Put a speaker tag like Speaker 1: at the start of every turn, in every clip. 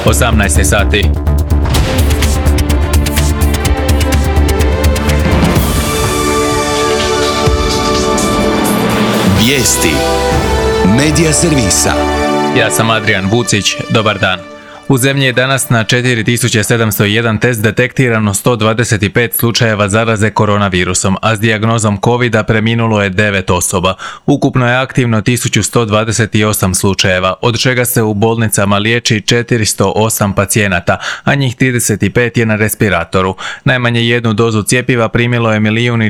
Speaker 1: 18 sati.
Speaker 2: Vijesti Medija servisa.
Speaker 1: Ja sam Adrian Vucić, dobar dan. U zemlji je danas na 4701 test detektirano 125 slučajeva zaraze koronavirusom, a s dijagnozom COVID-a preminulo je 9 osoba. Ukupno je aktivno 1128 slučajeva, od čega se u bolnicama liječi 408 pacijenata, a njih 35 je na respiratoru. Najmanje jednu dozu cjepiva primilo je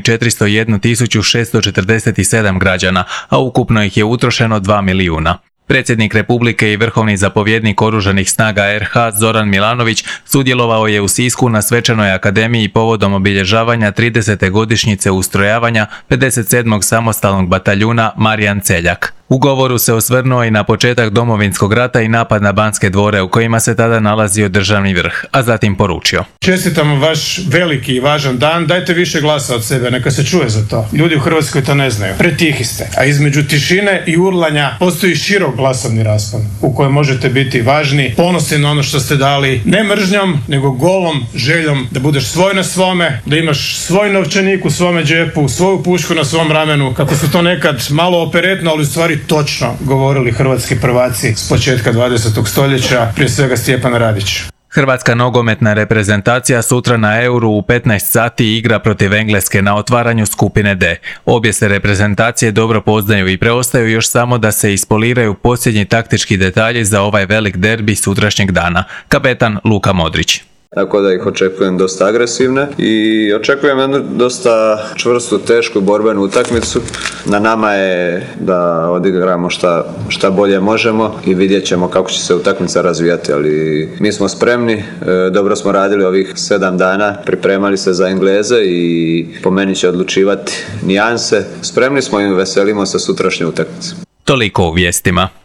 Speaker 1: 1.401.647 građana, a ukupno ih je utrošeno 2 milijuna. Predsjednik Republike i vrhovni zapovjednik Oružanih snaga RH Zoran Milanović sudjelovao je u Sisku na svečanoj akademiji povodom obilježavanja 30. godišnjice ustrojavanja 57. samostalnog bataljuna Marijan Celjak. U govoru se osvrnuo i na početak Domovinskog rata i napad na Banske dvore u kojima se tada nalazio državni vrh, a zatim poručio:
Speaker 3: Čestitam vaš veliki i važan dan, dajte više glasa od sebe, neka se čuje za to. Ljudi u Hrvatskoj to ne znaju, pretihi ste, a između tišine i urlanja postoji širok glasovni raspon u kojem možete biti važni, ponosni na ono što ste dali, ne mržnjom, nego golom željom da budeš svoj na svome, da imaš svoj novčanik u svome džepu, svoju pušku na svom ramenu, kako su to nekad malo operetno, ali u stvari točno govorili hrvatski prvaci s početka 20. stoljeća, prije svega Stjepan Radić.
Speaker 1: Hrvatska nogometna reprezentacija sutra na Euru u 15 sati igra protiv Engleske na otvaranju skupine D. Obje se reprezentacije dobro poznaju i preostaju još samo da se ispoliraju posljednji taktički detalji za ovaj velik derbi sutrašnjeg dana. Kapetan Luka Modrić.
Speaker 4: Tako da ih očekujem dosta agresivne i očekujem jednu dosta čvrstu, tešku borbenu utakmicu. Na nama je da odigramo šta bolje možemo i vidjet ćemo kako će se utakmica razvijati, ali mi smo spremni, dobro smo radili ovih 7 dana, pripremali se za Engleze i po meni će odlučivati nijanse. Spremni smo i veselimo se sutrašnje utakmice.
Speaker 1: Toliko u vijestima.